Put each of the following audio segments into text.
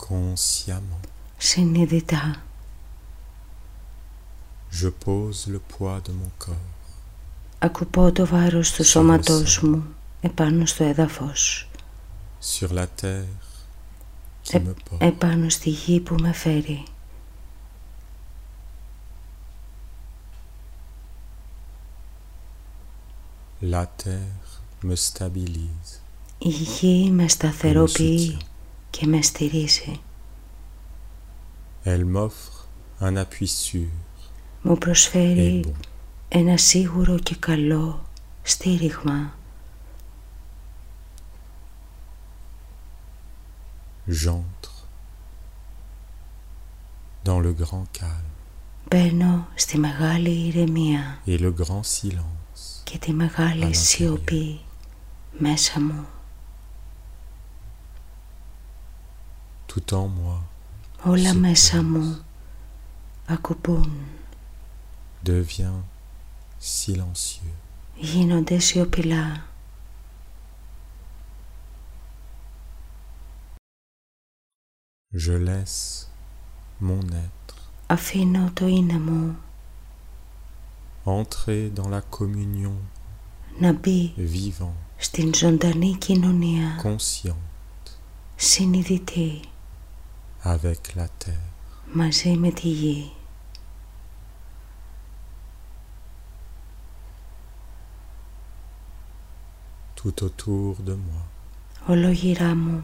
consciemment. Συνειδητά. Je pose le poids de mon corps. Ακουπώ το βάρος του σώματός μου επάνω στο έδαφος. Sur la terre qui me porte. Επάνω στη γη που με φέρει. La terre me stabilise. Η γη με σταθεροποιεί και με στηρίζει. Elle m'offre un appui sûr. Μου προσφέρει ένα σίγουρο και καλό στήριγμα. J'entre dans le grand calme. Μπαίνω στη μεγάλη ηρεμία et le grand silence και τη μεγάλη σιωπή μέσα μου. Tout en moi Όλα μέσα μου ακουπούν. devient silencieux. Γίνονται σιωπηλά. Je laisse mon être Αφήνω το είναι μου entrer dans la communion να μπει vivant, στην ζωντανή κοινωνία, consciente συνειδητή, avec la terre. μαζί με τη γη. Tout autour de moi, Ολόγυρά μου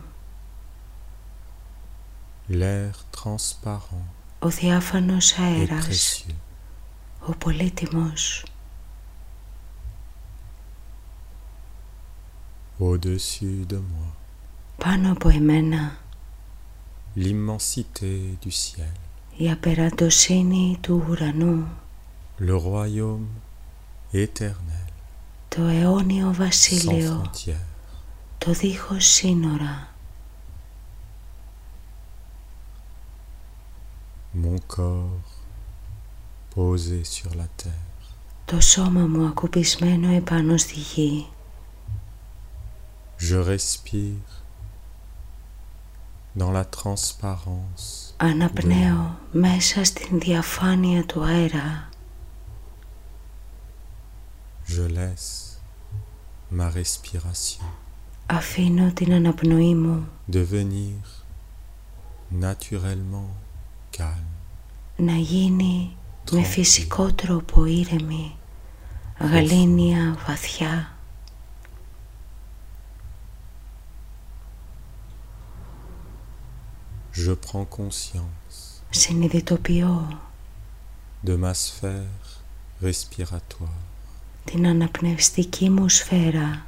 l'air transparent ο διάφανος et αέρας, précieux. ο πολύτιμος. Au-dessus de moi, Πάνω από εμένα l'immensité du ciel, η απεραντοσύνη του ουρανού, le royaume éternel, το αιώνιο sans βασίλειο, frontières. το δίχως σύνορα. Mon corps posé sur la terre, Το σώμα μου ακουπισμένο επάνω στη γη. je respire dans la transparence. Αναπνέω μέσα στην διαφάνεια του αέρα. Je laisse ma respiration Αφήνω την αναπνοή μου devenir naturellement calme. να γίνει με φυσικό τρόπο ήρεμη, γαλήνια, βαθιά. Je prends conscience Συνειδητοποιώ de ma sphère respiratoire. την αναπνευστική μου σφαίρα.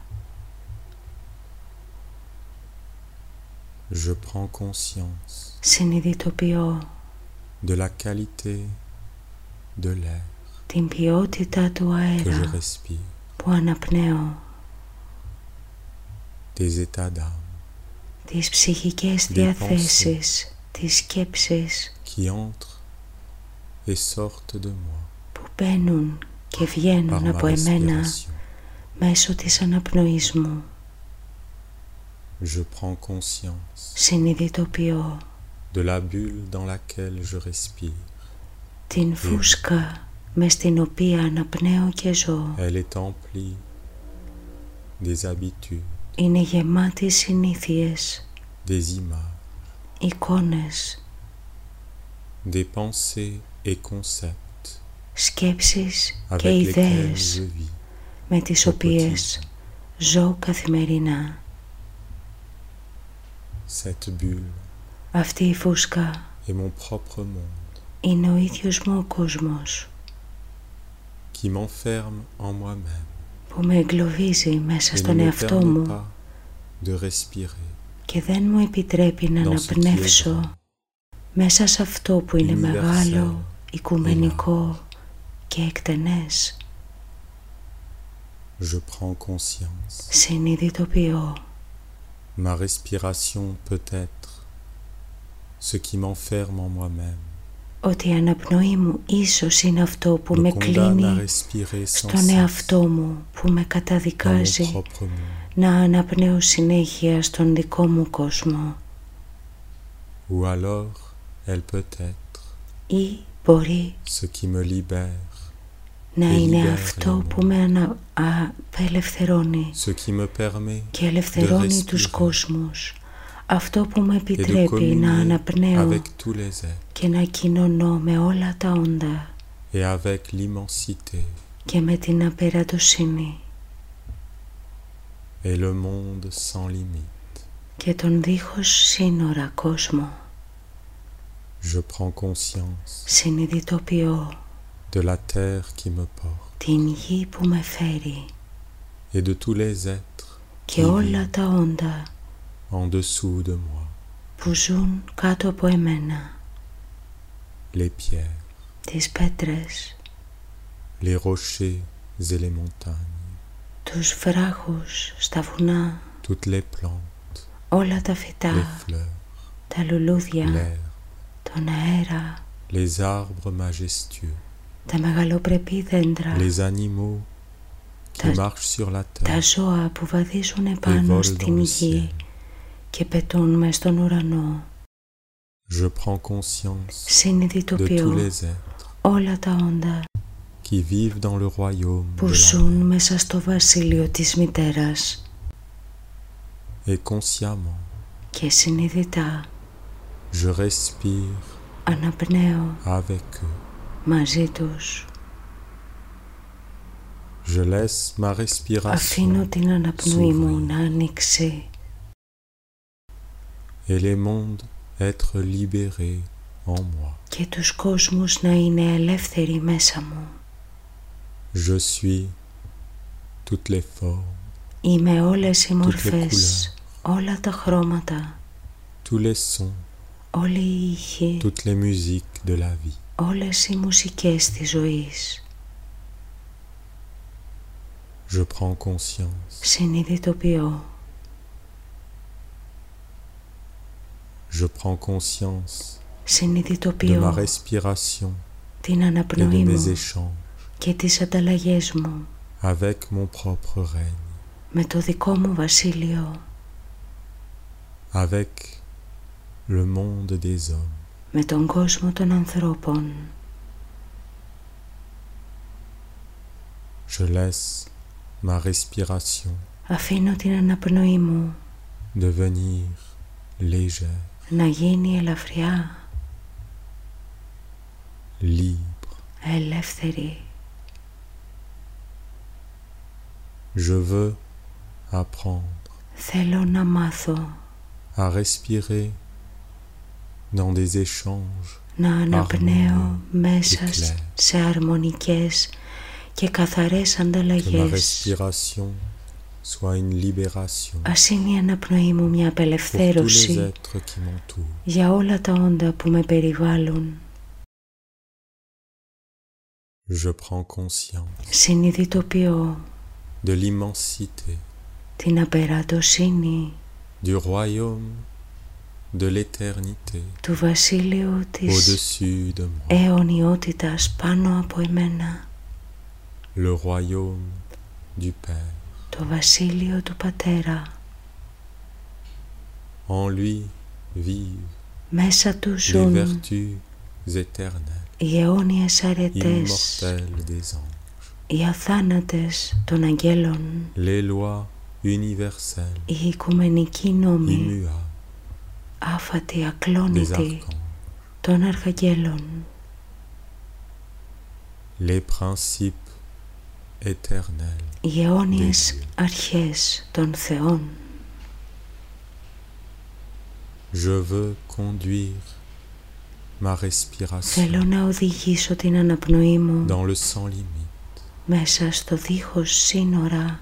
Je prends conscience Συνειδητοποιώ de la qualité de l'air την ποιότητα του que je αέρα respire, που αναπνέω, des états d'âme τις ψυχικές διαθέσεις, τις σκέψεις qui entrent et sortent de moi που μπαίνουν και par βγαίνουν ma από εμένα respiration. μέσω της αναπνοής μου. Je prends conscience Συνειδητοποιώ de la bulle dans laquelle je respire. την φούσκα μες στην οποία αναπνέω και ζω. Elle est emplie des habitudes, Είναι γεμάτη συνήθειες, des images, εικόνες, des pensées et concepts σκέψεις και avec lesquels ιδέες je vis. με τις οποίες ζω καθημερινά. Cette bulle Αυτή η φούσκα est mon propre monde είναι ο ίδιος μου ο κόσμος qui m'enferme en moi-même που με εγκλωβίζει μέσα et ne στον me εαυτό permet μου pas de respirer και δεν μου επιτρέπει να dans ce qui est αναπνεύσω grand, μέσα σε αυτό που είναι universel, μεγάλο, οικουμενικό και εκτενές. Je prends conscience. Συνειδητοποιώ Ma respiration peut être ce qui m'enferme en moi-même, ότι η αναπνοή μου ίσως είναι αυτό που me με condamne à κλείνει respirer sans στον cesse εαυτό μου, που με dans mon καταδικάζει propre monde. να αναπνέω συνέχεια στον δικό μου κόσμο. Ou alors, elle peut être ή μπορεί ce qui me libère να et είναι libère αυτό les που mondes, με απελευθερώνει ce qui me permet και de ελευθερώνει τους respirer κόσμους, αυτό που με et de επιτρέπει να communier αναπνέω avec tous les êtres και να κοινωνώ με όλα τα όντα et avec l'immensité και με την απερατοσύνη et le monde sans limite. και τον δίχως σύνορα κόσμο. Je prends conscience Συνειδητοποιώ de la terre qui me porte την γη που με φέρει et de tous les êtres και qui όλα vivent τα όντα en dessous de moi, που ζουν κάτω από εμένα, les pierres, τις πέτρες, les rochers et les montagnes, τους βράχους στα βουνά, toutes les plantes, όλα τα les φυτά, fleurs, τα λουλούδια, l'air, τον αέρα, les arbres majestueux, τα μεγαλοπρεπή δέντρα, les animaux qui marchent sur la τα terre ζώα που βαδίζουν et επάνω volent dans στην le γη ciel. και πετούν μες στον ουρανό. Je prends conscience de tous Συνειδητοποιώ les êtres όλα τα όντα qui vivent dans le royaume που de la ζουν mer. μέσα στο βασίλειο της μητέρας Et consciemment, και συνειδητά je respire αναπνέω avec eux. μαζί τους. Je laisse ma respiration Αφήνω την αναπνοή μου s'ouvrir να ανοίξει et les mondes être libérés en moi. και τους κόσμους να είναι ελεύθεροι μέσα μου. Je suis toutes les formes, Είμαι όλες οι toutes les μορφές, όλα τα χρώματα, tous les sons, όλοι οι ήχοι, toutes les musiques de la vie. όλες οι μουσικές της ζωής. Je prends conscience Συνειδητοποιώ. Je prends conscience de ma Συνειδητοποιώ respiration την et de αναπνοή mes μου échanges και τις ανταλλαγές μου avec mon propre règne, με το δικό μου βασίλειο, avec le monde des hommes. με τον κόσμο των ανθρώπων. Je laisse ma respiration Αφήνω την αναπνοή μου devenir légère, να γίνει ελαφριά, libre. ελεύθερη. Je veux apprendre Θέλω να μάθω à respirer dans des échanges να αναπνέω harmonieux μέσα et clairs. σε αρμονικές και καθαρές Que ma ανταλλαγές. respiration soit une libération Ας είναι η αναπνοή μου μια pour tous les απελευθέρωση êtres qui m'entourent. για όλα τα όντα που με περιβάλλουν. Je prends conscience Συνειδητοποιώ de l'immensité την απερατοσύνη du royaume de l'éternité του βασίλειου της au-dessus de moi, αιωνιότητας πάνω από εμένα, le royaume du Père. το βασίλειο του Πατέρα. En lui vivent Μέσα του les ζουν vertus éternelles, οι αιώνιες αρετές, immortelles des anges, οι αθάνατες των αγγέλων, les lois universelles, οι οικουμενικοί νόμοι, immuables άφατοι, des ακλόνητοι archanges, των αρχαγγέλων, les principes éternels οι αιώνιες αρχές των θεών. Je veux conduire ma respiration Θέλω να οδηγήσω την αναπνοή μου dans le sans limite, μέσα στο δίχως σύνορα.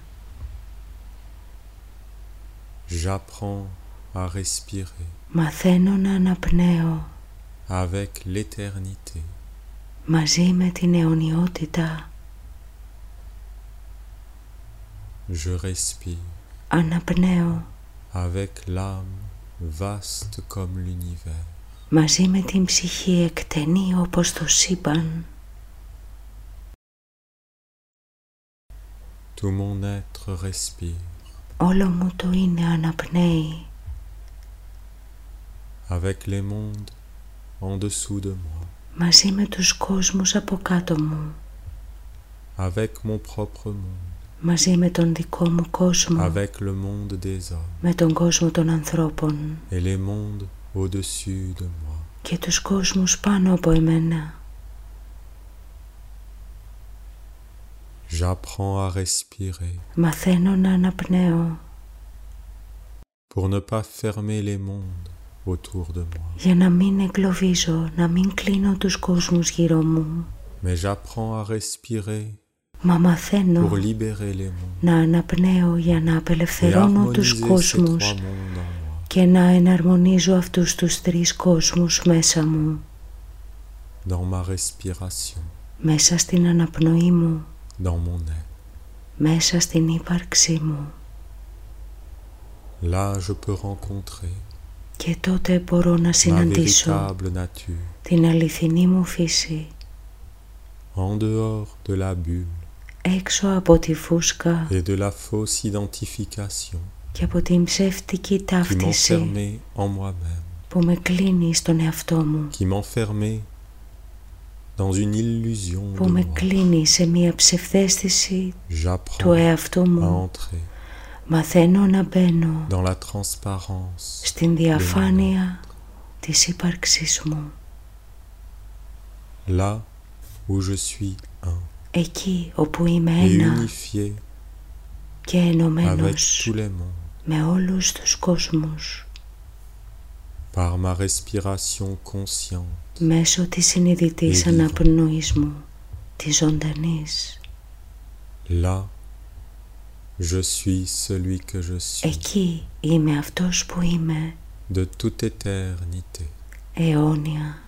j'apprends à respirer Μαθαίνω να αναπνέω avec l'éternité, μαζί με την αιωνιότητα. je respire Αναπνέω avec l'âme vaste comme l'univers, μαζί με την ψυχή εκτενή όπως το σύμπαν. tout mon être respire Όλο μου το είναι αναπνέει avec les mondes en dessous de moi, μαζί με τους κόσμους από κάτω μου, avec mon propre monde, μαζί με τον δικό μου κόσμο, avec le monde des hommes με τον κόσμο των ανθρώπων et les mondes au-dessus de moi. και τους κόσμους πάνω από εμένα. J'apprends à respirer Μαθαίνω να αναπνέω pour ne pas fermer les mondes autour de moi. για να μην εγκλωβίζω, να μην κλείνω τους κόσμους γύρω μου. Mais j'apprends à respirer Μα μαθαίνω pour libérer les mondes να αναπνέω για να et απελευθερώνω τους harmoniser ces κόσμους trois mondes en moi. και να εναρμονίζω αυτούς τους τρεις κόσμους μέσα μου, Dans ma respiration, μέσα στην αναπνοή μου, dans mon être. μέσα στην ύπαρξή μου. Là, je peux rencontrer Και τότε μπορώ να ma συναντήσω véritable nature, την αληθινή μου φύση, en dehors de la bulle έξω από τη φούσκα et de la fausse identification και από την ψεύτικη qui ταύτιση m'enfermait en moi-même, που με κλείνει στον εαυτό μου, qui m'enfermait dans une illusion που de με moi. κλείνει σε μια ψευδαίσθηση του J'apprends εαυτού à μου. entrer Μαθαίνω να μπαίνω dans la transparence στην διαφάνεια της ύπαρξής μου, là où je suis un εκεί όπου είμαι et ένα unifié και avec ενωμένος tous les mondes με όλους τους κόσμους, par ma respiration consciente. μέσω της συνειδητής Vivant. αναπνοής μου, της ζωντανής. Là, je suis celui que je suis Εκεί είμαι αυτός που είμαι, de toute éternité. αιώνια.